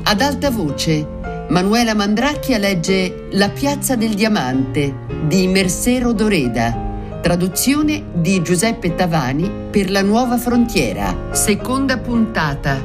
Ad alta voce, Manuela Mandracchia legge La piazza del diamante di Mercé Rodoreda, traduzione di Giuseppe Tavani per La Nuova Frontiera. Seconda puntata.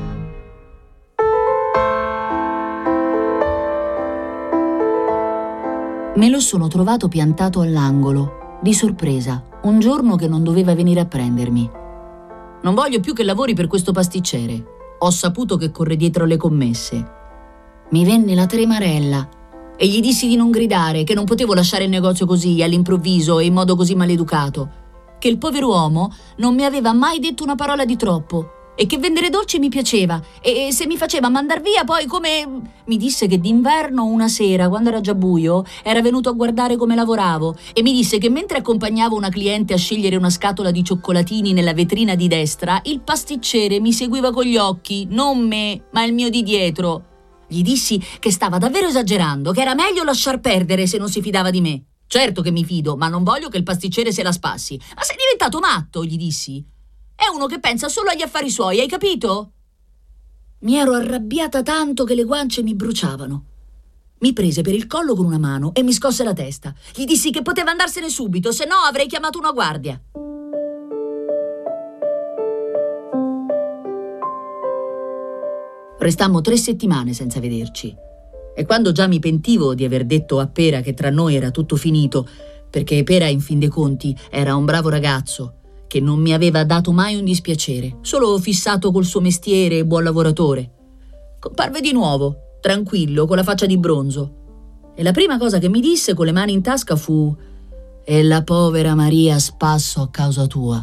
Me lo sono trovato piantato all'angolo, di sorpresa, un giorno che non doveva venire a prendermi. Non voglio più che lavori per questo pasticcere. Ho saputo che corre dietro le commesse. Mi venne la tremarella e gli dissi di non gridare, che non potevo lasciare il negozio così, all'improvviso e in modo così maleducato, che il povero uomo non mi aveva mai detto una parola di troppo e che vendere dolci mi piaceva e se mi faceva mandar via poi come... Mi disse che d'inverno una sera, quando era già buio, era venuto a guardare come lavoravo e mi disse che mentre accompagnavo una cliente a scegliere una scatola di cioccolatini nella vetrina di destra, il pasticcere mi seguiva con gli occhi, non me, ma il mio di dietro. Gli dissi che stava davvero esagerando, che era meglio lasciar perdere se non si fidava di me. Certo che mi fido, ma non voglio che il pasticcere se la spassi. Ma sei diventato matto, gli dissi. È uno che pensa solo agli affari suoi, hai capito? Mi ero arrabbiata tanto che le guance mi bruciavano. Mi prese per il collo con una mano e mi scosse la testa. Gli dissi che poteva andarsene subito, se no avrei chiamato una guardia. Restammo 3 settimane senza vederci. E quando già mi pentivo di aver detto a Pera che tra noi era tutto finito, perché Pera in fin dei conti era un bravo ragazzo, che non mi aveva dato mai un dispiacere, solo fissato col suo mestiere e buon lavoratore, comparve di nuovo, tranquillo, con la faccia di bronzo. E la prima cosa che mi disse con le mani in tasca fu: «E la povera Maria spasso a causa tua».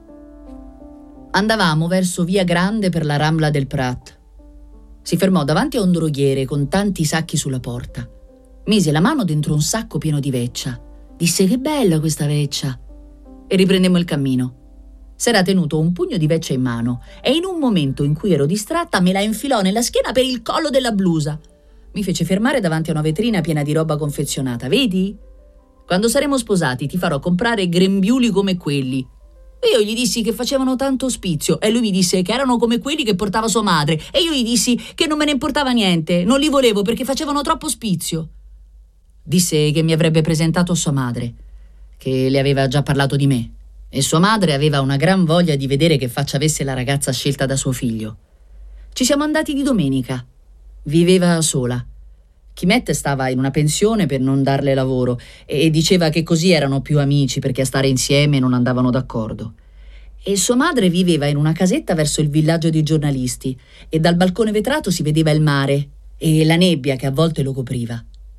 Andavamo verso Via Grande per la Rambla del Prat. Si fermò davanti a un droghiere con tanti sacchi sulla porta. Mise la mano dentro un sacco pieno di veccia. Disse: «Che bella questa veccia!» E riprendemmo il cammino. S'era tenuto un pugno di veccia in mano e in un momento in cui ero distratta me la infilò nella schiena per il collo della blusa. Mi fece fermare davanti a una vetrina piena di roba confezionata. «Vedi? Quando saremo sposati ti farò comprare grembiuli come quelli». E io gli dissi che facevano tanto ospizio e lui mi disse che erano come quelli che portava sua madre e io gli dissi che non me ne importava niente, non li volevo perché facevano troppo ospizio. Disse che mi avrebbe presentato a sua madre, che le aveva già parlato di me e sua madre aveva una gran voglia di vedere che faccia avesse la ragazza scelta da suo figlio. Ci siamo andati di domenica. Viveva sola. Chimette stava in una pensione per non darle lavoro e diceva che così erano più amici perché a stare insieme non andavano d'accordo. E sua madre viveva in una casetta verso il villaggio dei giornalisti e dal balcone vetrato si vedeva il mare e la nebbia che a volte lo copriva.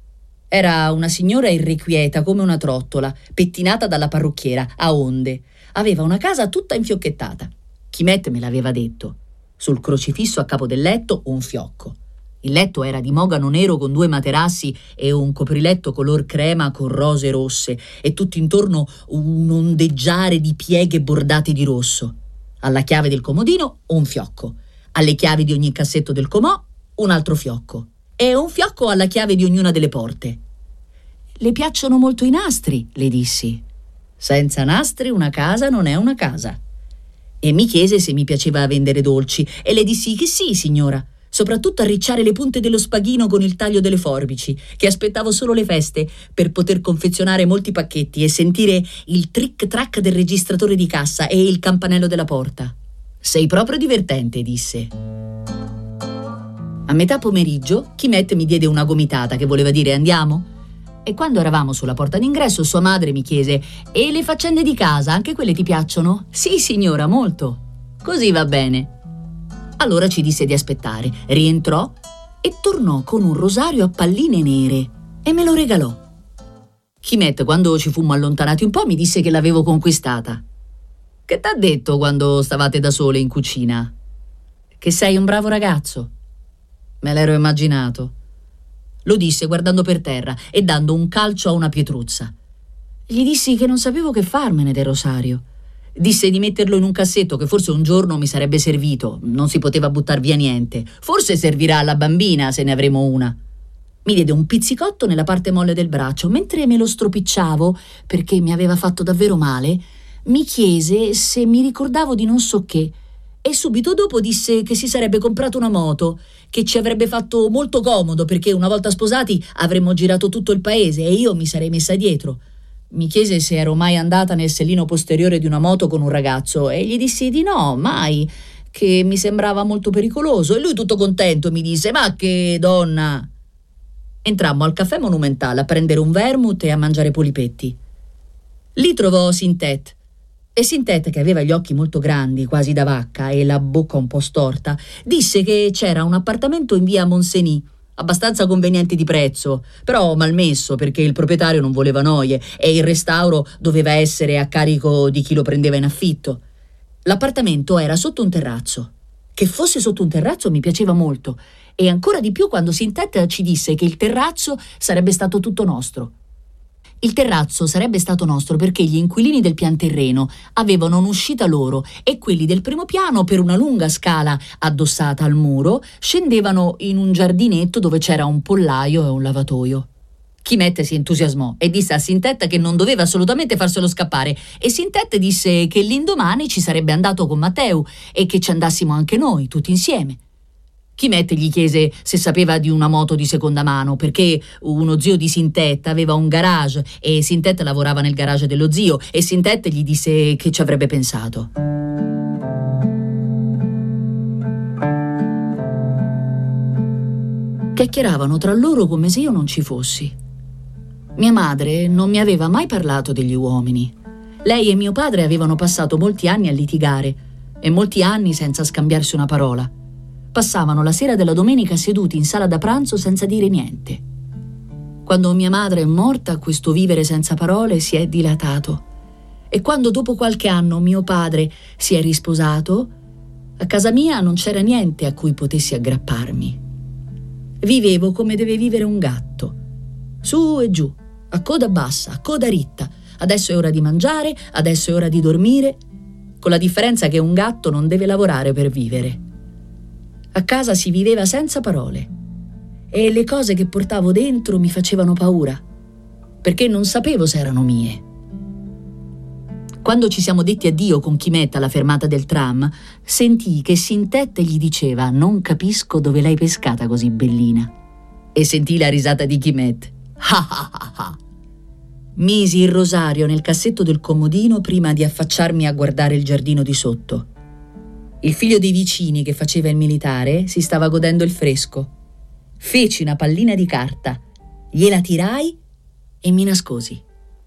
Era una signora irrequieta come una trottola, pettinata dalla parrucchiera, a onde. Aveva una casa tutta infiocchettata. Chimette me l'aveva detto. Sul crocifisso a capo del letto un fiocco. Il letto era di mogano nero con 2 materassi e un copriletto color crema con rose rosse e tutto intorno un ondeggiare di pieghe bordate di rosso. Alla chiave del comodino un fiocco. Alle chiavi di ogni cassetto del comò un altro fiocco. E un fiocco alla chiave di ognuna delle porte. «Le piacciono molto i nastri», le dissi. «Senza nastri una casa non è una casa». E mi chiese se mi piaceva vendere dolci e le dissi che sì, signora, soprattutto arricciare le punte dello spaghino con il taglio delle forbici, che aspettavo solo le feste per poter confezionare molti pacchetti e sentire il tric-trac del registratore di cassa e il campanello della porta. «Sei proprio divertente», disse. A metà pomeriggio Chimette mi diede una gomitata che voleva dire andiamo? E quando eravamo sulla porta d'ingresso sua madre mi chiese: «E le faccende di casa, anche quelle ti piacciono?» «Sì, signora, molto». «Così va bene». Allora ci disse di aspettare, rientrò e tornò con un rosario a palline nere e me lo regalò. Chimette, quando ci fummo allontanati un po', mi disse che l'avevo conquistata. «Che t'ha detto quando stavate da sole in cucina?» «Che sei un bravo ragazzo». Me l'ero immaginato. Lo disse guardando per terra e dando un calcio a una pietruzza. Gli dissi che non sapevo che farmene del rosario. Disse di metterlo in un cassetto che forse un giorno mi sarebbe servito. Non si poteva buttar via niente. Forse servirà alla bambina se ne avremo una. Mi diede un pizzicotto nella parte molle del braccio. Mentre me lo stropicciavo, perché mi aveva fatto davvero male, mi chiese se mi ricordavo di non so che e subito dopo disse che si sarebbe comprato una moto, che ci avrebbe fatto molto comodo perché una volta sposati avremmo girato tutto il paese e io mi sarei messa dietro. Mi chiese se ero mai andata nel sellino posteriore di una moto con un ragazzo e gli dissi di no, mai, che mi sembrava molto pericoloso, e lui tutto contento mi disse: ma che donna! Entrammo al caffè Monumental a prendere un vermouth e a mangiare polipetti. Lì trovò Sintet. E Sintet, che aveva gli occhi molto grandi, quasi da vacca, e la bocca un po' storta, disse che c'era un appartamento in via Moncenis, abbastanza conveniente di prezzo, però malmesso perché il proprietario non voleva noie e il restauro doveva essere a carico di chi lo prendeva in affitto. L'appartamento era sotto un terrazzo. Che fosse sotto un terrazzo mi piaceva molto, e ancora di più quando Sintet ci disse che il terrazzo sarebbe stato tutto nostro. Il terrazzo sarebbe stato nostro perché gli inquilini del pian terreno avevano un'uscita loro e quelli del primo piano, per una lunga scala addossata al muro, scendevano in un giardinetto dove c'era un pollaio e un lavatoio. Chimet si entusiasmò e disse a Sintet che non doveva assolutamente farselo scappare, e Sintet disse che l'indomani ci sarebbe andato con Matteo e che ci andassimo anche noi, tutti insieme. Chimet gli chiese se sapeva di una moto di seconda mano, perché uno zio di Sintet aveva un garage e Sintet lavorava nel garage dello zio, e Sintet gli disse che ci avrebbe pensato. Chiacchieravano tra loro come se io non ci fossi. Mia madre non mi aveva mai parlato degli uomini. Lei e mio padre avevano passato molti anni a litigare e molti anni senza scambiarsi una parola. Passavano la sera della domenica seduti in sala da pranzo senza dire niente. Quando mia madre è morta, questo vivere senza parole si è dilatato. E quando dopo qualche anno mio padre si è risposato, a casa mia non c'era niente a cui potessi aggrapparmi. Vivevo come deve vivere un gatto, su e giù, a coda bassa, a coda ritta. Adesso è ora di mangiare, adesso è ora di dormire, con la differenza che un gatto non deve lavorare per vivere. A casa si viveva senza parole e le cose che portavo dentro mi facevano paura, perché non sapevo se erano mie. Quando ci siamo detti addio con Chimet alla fermata del tram, sentii che Sintet gli diceva: non capisco dove l'hai pescata così bellina. E sentii la risata di Chimet. Misi il rosario nel cassetto del comodino prima di affacciarmi a guardare il giardino di sotto. Il figlio dei vicini, che faceva il militare, si stava godendo il fresco. Feci una pallina di carta, gliela tirai e mi nascosi.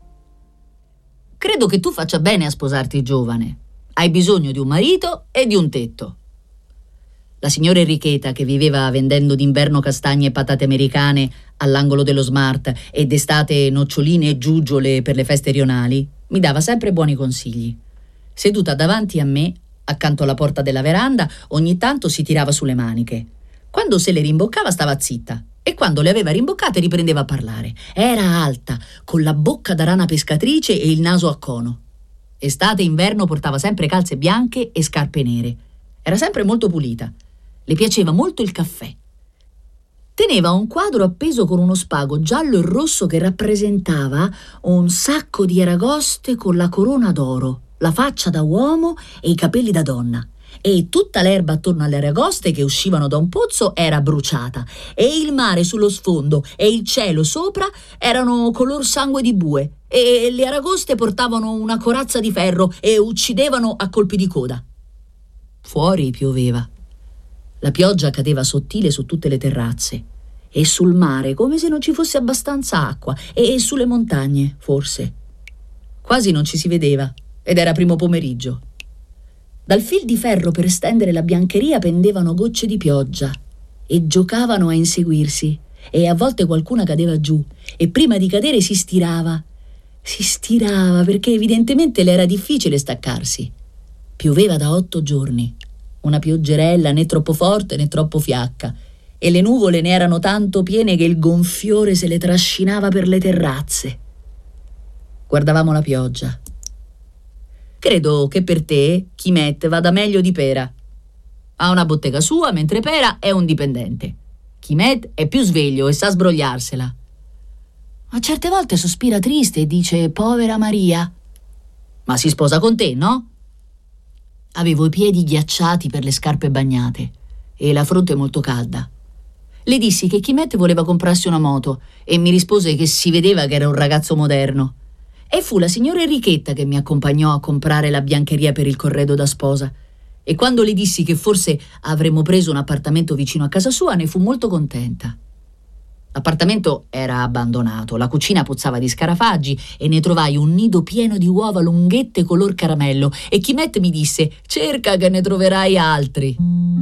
Credo che tu faccia bene a sposarti giovane. Hai bisogno di un marito e di un tetto. La signora Enricheta, che viveva vendendo d'inverno castagne e patate americane all'angolo dello Smart e d'estate noccioline e giuggiole per le feste rionali, mi dava sempre buoni consigli. Seduta davanti a me, accanto alla porta della veranda, ogni tanto si tirava sulle maniche. Quando se le rimboccava stava zitta e quando le aveva rimboccate riprendeva a parlare. Era alta, con la bocca da rana pescatrice e il naso a cono. Estate e inverno portava sempre calze bianche e scarpe nere. Era sempre molto pulita. Le piaceva molto il caffè. Teneva un quadro appeso con uno spago giallo e rosso che rappresentava un sacco di aragoste con la corona d'oro, la faccia da uomo e i capelli da donna. E tutta l'erba attorno alle aragoste che uscivano da un pozzo era bruciata, e il mare sullo sfondo e il cielo sopra erano color sangue di bue, e le aragoste portavano una corazza di ferro e uccidevano a colpi di coda. Fuori pioveva. La pioggia cadeva sottile su tutte le terrazze e sul mare come se non ci fosse abbastanza acqua, e sulle montagne forse. Quasi non ci si vedeva ed era primo pomeriggio. Dal fil di ferro per stendere la biancheria pendevano gocce di pioggia e giocavano a inseguirsi, e a volte qualcuna cadeva giù e prima di cadere si stirava perché evidentemente le era difficile staccarsi. Pioveva da 8 giorni, una pioggerella né troppo forte né troppo fiacca, e le nuvole ne erano tanto piene che il gonfiore se le trascinava per le terrazze. Guardavamo la pioggia. Credo che per te Chimet vada meglio di Pera. Ha una bottega sua, mentre Pera è un dipendente. Chimet è più sveglio e sa sbrogliarsela. Ma certe volte sospira triste e dice: povera Maria. Ma si sposa con te, no? Avevo i piedi ghiacciati per le scarpe bagnate e la fronte molto calda. Le dissi che Chimette voleva comprarsi una moto e mi rispose che si vedeva che era un ragazzo moderno. E fu la signora Enrichetta che mi accompagnò a comprare la biancheria per il corredo da sposa. E quando le dissi che forse avremmo preso un appartamento vicino a casa sua, ne fu molto contenta. L'appartamento era abbandonato, la cucina puzzava di scarafaggi e ne trovai un nido pieno di uova lunghette color caramello e Chimette mi disse: cerca che ne troverai altri.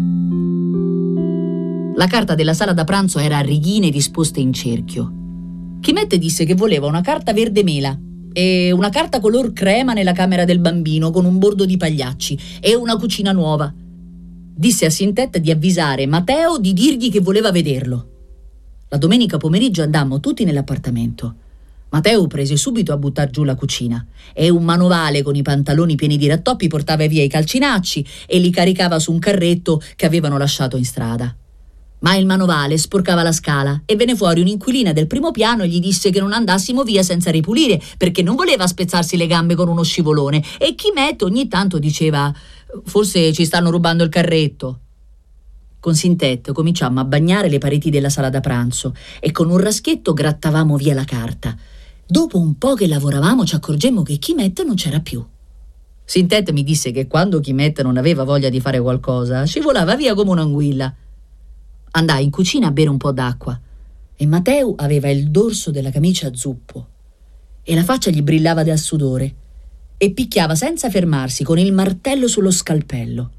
La carta della sala da pranzo era a righine disposte in cerchio. Chimette disse che voleva una carta verde mela e una carta color crema nella camera del bambino con un bordo di pagliacci e una cucina nuova. Disse a Sintette di avvisare Matteo di dirgli che voleva vederlo. La domenica pomeriggio andammo tutti nell'appartamento. Matteo prese subito a buttar giù la cucina e un manovale con i pantaloni pieni di rattoppi portava via i calcinacci e li caricava su un carretto che avevano lasciato in strada. Ma il manovale sporcava la scala e venne fuori un'inquilina del primo piano e gli disse che non andassimo via senza ripulire perché non voleva spezzarsi le gambe con uno scivolone e Chimette ogni tanto diceva: forse ci stanno rubando il carretto. Con Sintette cominciammo a bagnare le pareti della sala da pranzo e con un raschietto grattavamo via la carta. Dopo un po' che lavoravamo ci accorgemmo che Chimette non c'era più. Sintette mi disse che quando Chimette non aveva voglia di fare qualcosa scivolava via come un'anguilla. Andai in cucina a bere un po' d'acqua e Matteo aveva il dorso della camicia a zuppo e la faccia gli brillava dal sudore e picchiava senza fermarsi con il martello sullo scalpello.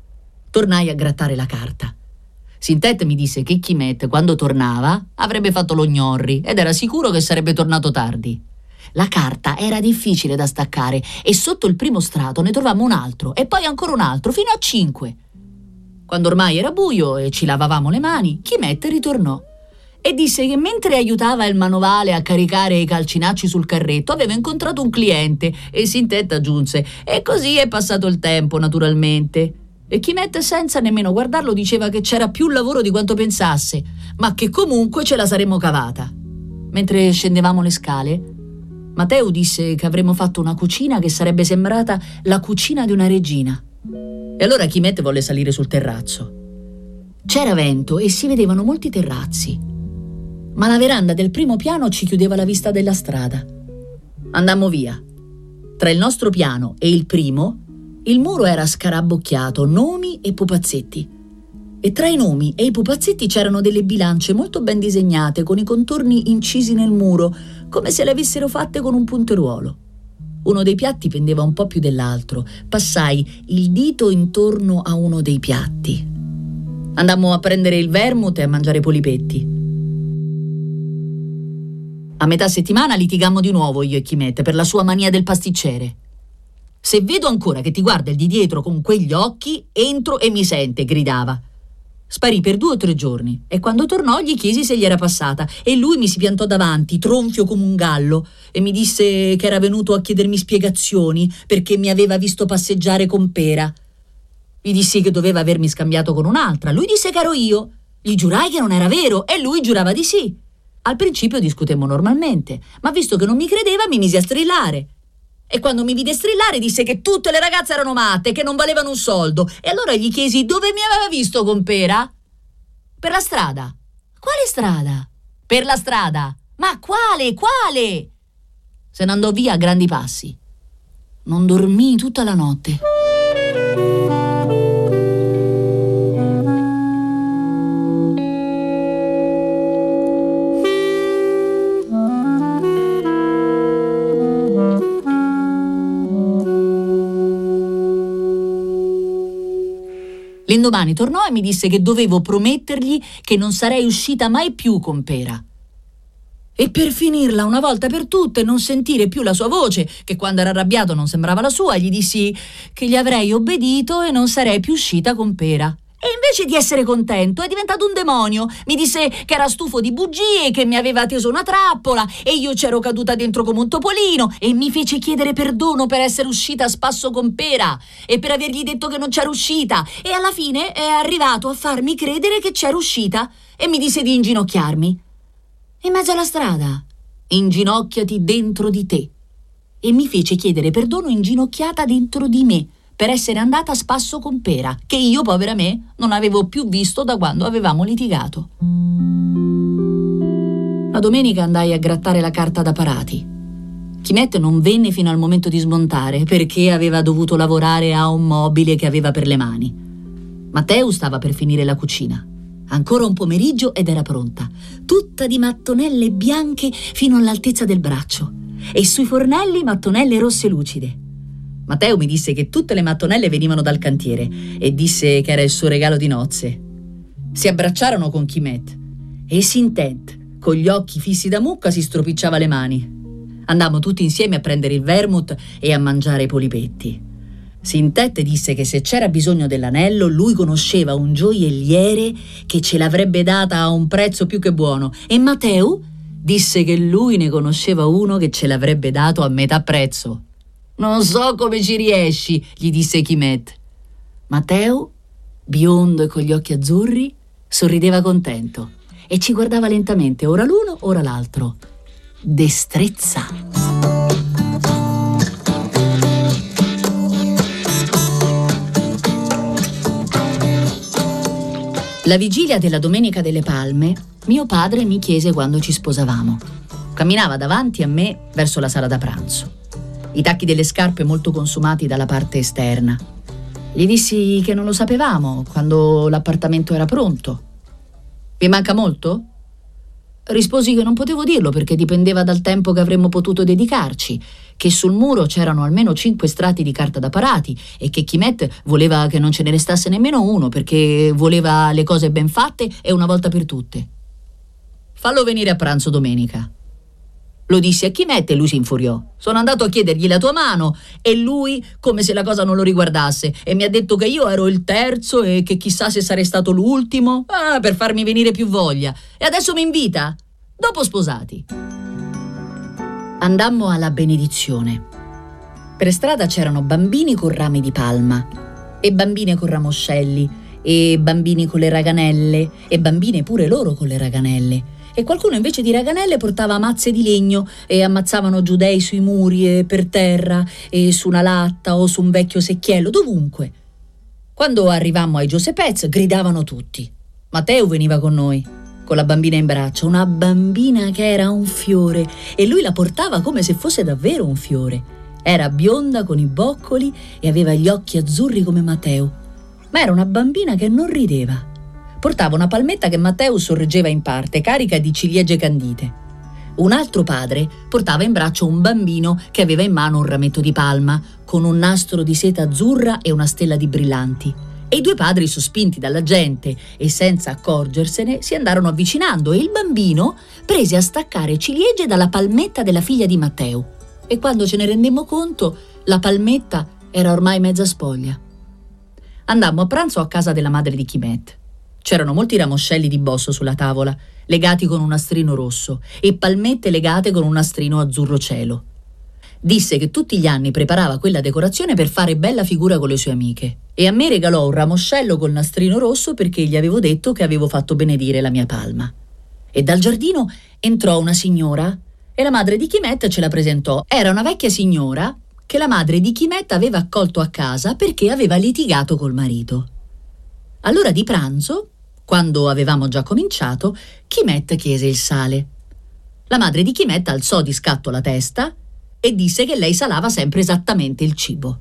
Tornai a grattare la carta. Sintette mi disse che Chimette, quando tornava, avrebbe fatto lo gnorri ed era sicuro che sarebbe tornato tardi. La carta era difficile da staccare e sotto il primo strato ne trovammo un altro e poi ancora un altro, fino a 5. Quando ormai era buio e ci lavavamo le mani, Chimette ritornò e disse che mentre aiutava il manovale a caricare i calcinacci sul carretto aveva incontrato un cliente e Sintette aggiunse: e così è passato il tempo, naturalmente. E Chimette, senza nemmeno guardarlo, diceva che c'era più lavoro di quanto pensasse, ma che comunque ce la saremmo cavata. Mentre scendevamo le scale, Matteo disse che avremmo fatto una cucina che sarebbe sembrata la cucina di una regina. E allora Chimette volle salire sul terrazzo. C'era vento e si vedevano molti terrazzi, ma la veranda del primo piano ci chiudeva la vista della strada. Andammo via. Tra il nostro piano e il primo, il muro era scarabocchiato, nomi e pupazzetti. E tra i nomi e i pupazzetti c'erano delle bilance molto ben disegnate, con i contorni incisi nel muro, come se le avessero fatte con un punteruolo. Uno dei piatti pendeva un po' più dell'altro. Passai il dito intorno a uno dei piatti. Andammo a prendere il vermouth e a mangiare polipetti. A metà settimana litigammo di nuovo io e Chimette per la sua mania del pasticcere. Se vedo ancora che ti guarda il di dietro con quegli occhi, entro e mi sente, gridava. Sparì per 2 o 3 giorni e quando tornò gli chiesi se gli era passata e lui mi si piantò davanti, tronfio come un gallo, e mi disse che era venuto a chiedermi spiegazioni perché mi aveva visto passeggiare con Pera. Gli dissi che doveva avermi scambiato con un'altra. Lui disse che ero io. Gli giurai che non era vero e lui giurava di sì. Al principio discutemmo normalmente, ma visto che non mi credeva mi misi a strillare. E quando mi vide strillare disse che tutte le ragazze erano matte, che non valevano un soldo. E allora gli chiesi dove mi aveva visto con Pera. Per la strada. Quale strada? Per la strada. Ma quale? Quale? Se ne andò via a grandi passi. Non dormii tutta la notte. L'indomani tornò e mi disse che dovevo promettergli che non sarei uscita mai più con Pera. E per finirla una volta per tutte, non sentire più la sua voce, che quando era arrabbiato non sembrava la sua, gli dissi che gli avrei obbedito e non sarei più uscita con Pera. E invece di essere contento è diventato un demonio. Mi disse che era stufo di bugie, che mi aveva teso una trappola e io c'ero caduta dentro come un topolino e mi fece chiedere perdono per essere uscita a spasso con Pera e per avergli detto che non c'ero uscita e alla fine è arrivato a farmi credere che c'ero uscita e mi disse di inginocchiarmi. In mezzo alla strada, inginocchiati dentro di te. E mi fece chiedere perdono inginocchiata dentro di me, per essere andata a spasso con Pera, che io, povera me, non avevo più visto da quando avevamo litigato. La domenica andai a grattare la carta da parati. Chimet non venne fino al momento di smontare perché aveva dovuto lavorare a un mobile che aveva per le mani. Matteo stava per finire la cucina. Ancora un pomeriggio ed era pronta, tutta di mattonelle bianche fino all'altezza del braccio e sui fornelli mattonelle rosse lucide. Matteo mi disse che tutte le mattonelle venivano dal cantiere e disse che era il suo regalo di nozze. Si abbracciarono con Chimet e Sintet, con gli occhi fissi da mucca, si stropicciava le mani. Andammo tutti insieme a prendere il vermouth e a mangiare i polipetti. Sintet disse che se c'era bisogno dell'anello, lui conosceva un gioielliere che ce l'avrebbe data a un prezzo più che buono, e Matteo disse che lui ne conosceva uno che ce l'avrebbe dato a metà prezzo. «Non so come ci riesci», gli disse Chimet. Matteo, biondo e con gli occhi azzurri, sorrideva contento e ci guardava lentamente, ora l'uno, ora l'altro. Destrezza. La vigilia della Domenica delle Palme, mio padre mi chiese quando ci sposavamo. Camminava davanti a me verso la sala da pranzo, i tacchi delle scarpe molto consumati dalla parte esterna. Gli dissi che non lo sapevamo quando l'appartamento era pronto. «Vi manca molto?» Risposi che non potevo dirlo perché dipendeva dal tempo che avremmo potuto dedicarci, che sul muro c'erano almeno 5 strati di carta da parati e che Chimet voleva che non ce ne restasse nemmeno uno perché voleva le cose ben fatte e una volta per tutte. «Fallo venire a pranzo domenica». Lo dissi a Chimet e lui si infuriò. Sono andato a chiedergli la tua mano e lui, come se la cosa non lo riguardasse, e mi ha detto che io ero il terzo e che chissà se sarei stato l'ultimo, per farmi venire più voglia. E adesso mi invita? Dopo sposati. Andammo alla benedizione. Per strada c'erano bambini con rami di palma e bambine con ramoscelli e bambini con le raganelle e bambine pure loro con le raganelle. E qualcuno invece di raganelle portava mazze di legno e ammazzavano giudei sui muri e per terra e su una latta o su un vecchio secchiello, dovunque. Quando arrivammo ai Giuseppez gridavano tutti. Matteo veniva con noi, con la bambina in braccio, una bambina che era un fiore, e lui la portava come se fosse davvero un fiore. Era bionda con i boccoli e aveva gli occhi azzurri come Matteo, ma era una bambina che non rideva. Portava una palmetta che Matteo sorreggeva in parte, carica di ciliegie candite. Un altro padre portava in braccio un bambino che aveva in mano un rametto di palma, con un nastro di seta azzurra e una stella di brillanti. E i due padri, sospinti dalla gente e senza accorgersene, si andarono avvicinando e il bambino prese a staccare ciliegie dalla palmetta della figlia di Matteo. E quando ce ne rendemmo conto, la palmetta era ormai mezza spoglia. Andammo a pranzo a casa della madre di Chimet. C'erano molti ramoscelli di bosso sulla tavola, legati con un nastrino rosso, e palmette legate con un nastrino azzurro cielo. Disse che tutti gli anni preparava quella decorazione per fare bella figura con le sue amiche, e a me regalò un ramoscello col nastrino rosso perché gli avevo detto che avevo fatto benedire la mia palma. E dal giardino entrò una signora e la madre di Chimet ce la presentò. Era una vecchia signora che la madre di Chimet aveva accolto a casa perché aveva litigato col marito. All'ora di pranzo, quando avevamo già cominciato, Chimet chiese il sale. La madre di Chimet alzò di scatto la testa e disse che lei salava sempre esattamente il cibo.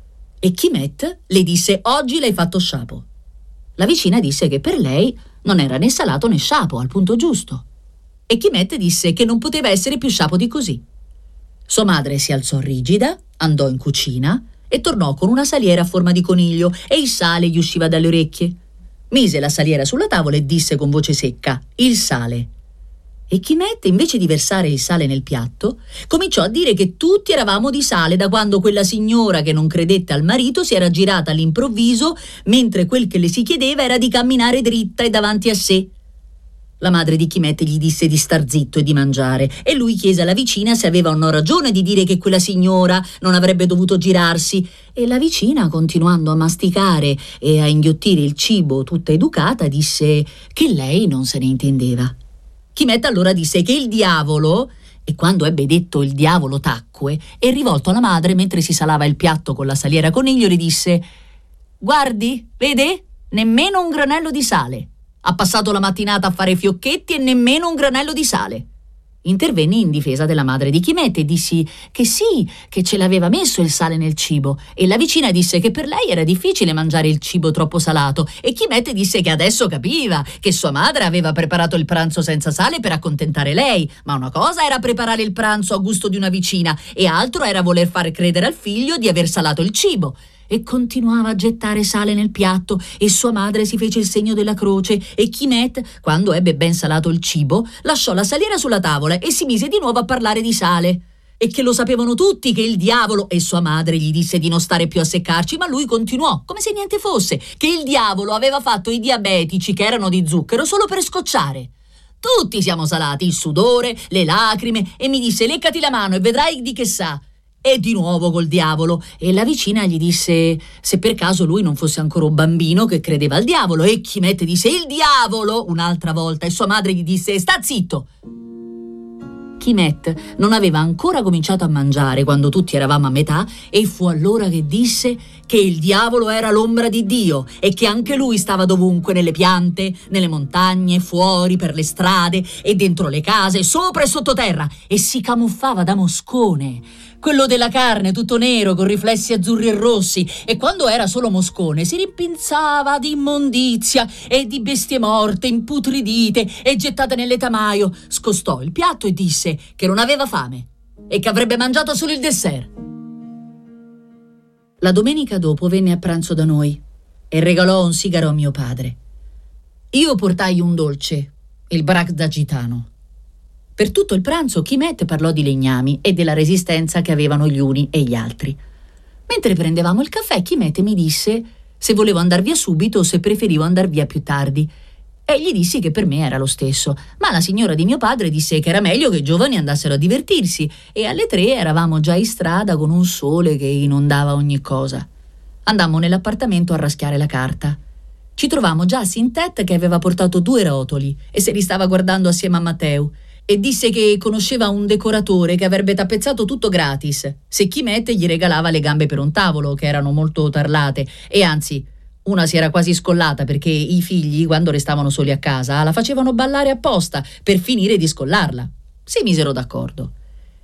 E Chimet le disse: «Oggi l'hai fatto sciapo». La vicina disse che per lei non era né salato né sciapo, al punto giusto. E Chimet disse che non poteva essere più sciapo di così. Sua madre si alzò rigida, andò in cucina e tornò con una saliera a forma di coniglio e il sale gli usciva dalle orecchie. Mise la saliera sulla tavola e disse con voce secca: «Il sale». E Chimet, invece di versare il sale nel piatto, cominciò a dire che tutti eravamo di sale da quando quella signora che non credette al marito si era girata all'improvviso, mentre quel che le si chiedeva era di camminare dritta e davanti a sé. La madre di Chimet gli disse di star zitto e di mangiare, e lui chiese alla vicina se aveva o no ragione di dire che quella signora non avrebbe dovuto girarsi, e la vicina, continuando a masticare e a inghiottire il cibo tutta educata, disse che lei non se ne intendeva. Chimet allora disse che il diavolo E quando ebbe detto il diavolo tacque e rivolto alla madre mentre si salava il piatto con la saliera coniglio le disse: «Guardi, vede? Nemmeno un granello di sale. Ha passato la mattinata a fare fiocchetti e nemmeno un granello di sale». Intervenni in difesa della madre di Chimette e dissi che sì, che ce l'aveva messo il sale nel cibo, e la vicina disse che per lei era difficile mangiare il cibo troppo salato, e Chimette disse che adesso capiva che sua madre aveva preparato il pranzo senza sale per accontentare lei, ma una cosa era preparare il pranzo a gusto di una vicina e altro era voler far credere al figlio di aver salato il cibo. E continuava a gettare sale nel piatto e sua madre si fece il segno della croce, e Chimette, quando ebbe ben salato il cibo, lasciò la saliera sulla tavola e si mise di nuovo a parlare di sale. E che lo sapevano tutti che il diavolo, e sua madre gli disse di non stare più a seccarci, ma lui continuò come se niente fosse, che il diavolo aveva fatto i diabetici che erano di zucchero solo per scocciare. Tutti siamo salati, il sudore, le lacrime, e mi disse: leccati la mano e vedrai di che sa. E di nuovo col diavolo, e la vicina gli disse se per caso lui non fosse ancora un bambino che credeva al diavolo, e Chimette disse il diavolo un'altra volta, e sua madre gli disse sta zitto. Chimette non aveva ancora cominciato a mangiare quando tutti eravamo a metà, e fu allora che disse che il diavolo era l'ombra di Dio e che anche lui stava dovunque, nelle piante, nelle montagne, fuori, per le strade e dentro le case, sopra e sottoterra, e si camuffava da moscone, quello della carne tutto nero con riflessi azzurri e rossi, e quando era solo moscone si rimpinzava di immondizia e di bestie morte, imputridite e gettate nel letamaio. Scostò il piatto e disse che non aveva fame e che avrebbe mangiato solo il dessert. La domenica dopo venne a pranzo da noi e regalò un sigaro a mio padre. Io portai un dolce, il Bragda gitano. Per tutto il pranzo Chimette parlò di legnami e della resistenza che avevano gli uni e gli altri. Mentre prendevamo il caffè, Chimette mi disse se volevo andar via subito o se preferivo andar via più tardi. E gli dissi che per me era lo stesso, ma la signora di mio padre disse che era meglio che i giovani andassero a divertirsi, e alle 3 eravamo già in strada con un sole che inondava ogni cosa. Andammo nell'appartamento a raschiare la carta. Ci trovammo già Sintet che aveva portato 2 rotoli e se li stava guardando assieme a Matteo, e disse che conosceva un decoratore che avrebbe tappezzato tutto gratis se Chimette gli regalava le gambe per un tavolo, che erano molto tarlate, e anzi una si era quasi scollata perché i figli, quando restavano soli a casa, la facevano ballare apposta per finire di scollarla. Si misero d'accordo.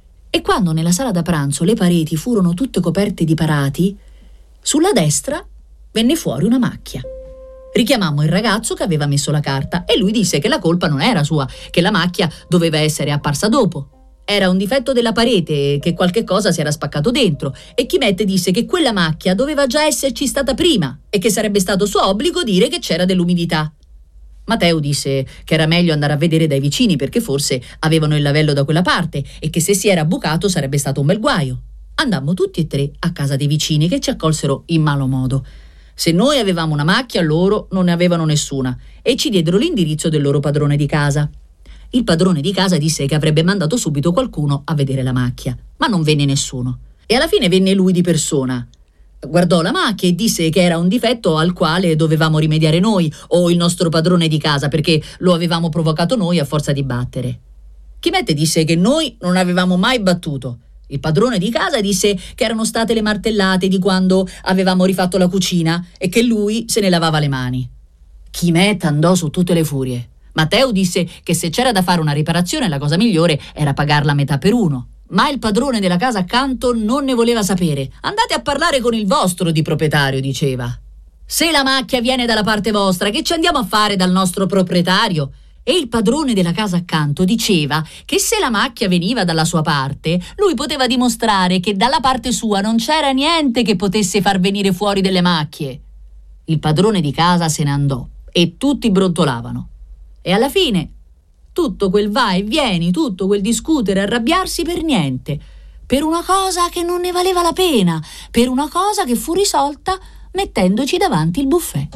E quando nella sala da pranzo le pareti furono tutte coperte di parati, sulla destra venne fuori una macchia. Richiamammo il ragazzo che aveva messo la carta e lui disse che la colpa non era sua, che la macchia doveva essere apparsa dopo. Era un difetto della parete, che qualche cosa si era spaccato dentro, e Chimette disse che quella macchia doveva già esserci stata prima e che sarebbe stato suo obbligo dire che c'era dell'umidità. Matteo disse che era meglio andare a vedere dai vicini perché forse avevano il lavello da quella parte e che se si era bucato sarebbe stato un bel guaio. Andammo tutti e 3 a casa dei vicini che ci accolsero in malo modo. Se noi avevamo una macchia, loro non ne avevano nessuna e ci diedero l'indirizzo del loro padrone di casa. Il padrone di casa disse che avrebbe mandato subito qualcuno a vedere la macchia, ma non venne nessuno. E alla fine venne lui di persona. Guardò la macchia e disse che era un difetto al quale dovevamo rimediare noi o il nostro padrone di casa perché lo avevamo provocato noi a forza di battere. Chimette disse che noi non avevamo mai battuto. Il padrone di casa disse che erano state le martellate di quando avevamo rifatto la cucina e che lui se ne lavava le mani. Chimette andò su tutte le furie. Matteo disse che se c'era da fare una riparazione la cosa migliore era pagarla a metà per uno. Ma il padrone della casa accanto non ne voleva sapere. Andate a parlare con il vostro di proprietario, diceva. Se la macchia viene dalla parte vostra, che ci andiamo a fare dal nostro proprietario? E il padrone della casa accanto diceva che se la macchia veniva dalla sua parte, lui poteva dimostrare che dalla parte sua non c'era niente che potesse far venire fuori delle macchie. Il padrone di casa se ne andò e tutti brontolavano. E alla fine tutto quel va e vieni, tutto quel discutere, arrabbiarsi per niente, per una cosa che non ne valeva la pena, per una cosa che fu risolta mettendoci davanti il buffet.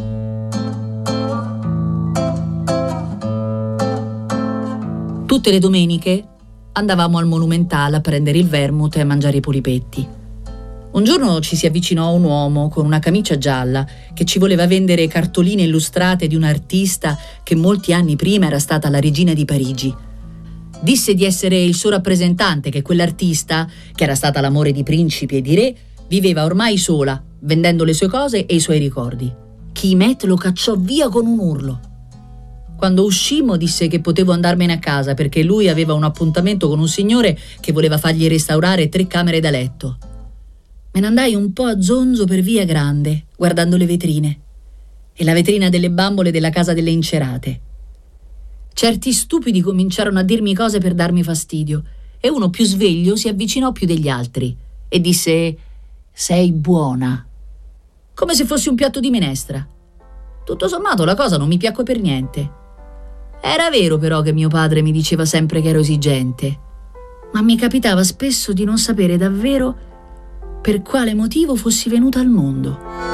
Tutte le domeniche andavamo al Monumental a prendere il vermouth e a mangiare i polipetti. Un giorno ci si avvicinò un uomo con una camicia gialla che ci voleva vendere cartoline illustrate di un'artista che molti anni prima era stata la regina di Parigi. Disse di essere il suo rappresentante, che quell'artista, che era stata l'amore di principi e di re, viveva ormai sola, vendendo le sue cose e i suoi ricordi. Quimet lo cacciò via con un urlo. Quando uscimmo disse che potevo andarmene a casa perché lui aveva un appuntamento con un signore che voleva fargli restaurare 3 camere da letto. Me ne andai un po' a zonzo per Via Grande, guardando le vetrine e la vetrina delle bambole della casa delle Incerate. Certi stupidi cominciarono a dirmi cose per darmi fastidio e uno più sveglio si avvicinò più degli altri e disse: «Sei buona», come se fossi un piatto di minestra. Tutto sommato la cosa non mi piacque per niente. Era vero però che mio padre mi diceva sempre che ero esigente, ma mi capitava spesso di non sapere davvero per quale motivo fossi venuta al mondo.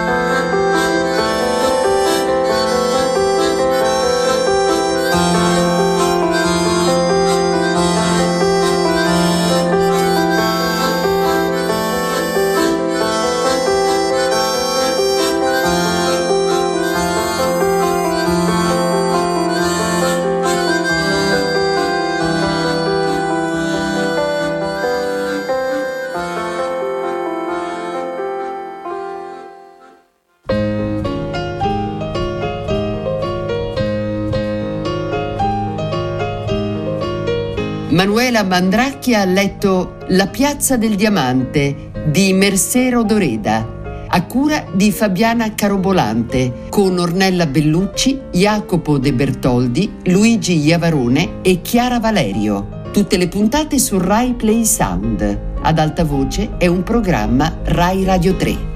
Manuela Mandracchia ha letto La piazza del diamante di Mercè Rodoreda, a cura di Fabiana Carobolante, con Ornella Bellucci, Jacopo De Bertoldi, Luigi Iavarone e Chiara Valerio. Tutte le puntate su Rai Play Sound. Ad alta voce è un programma Rai Radio 3.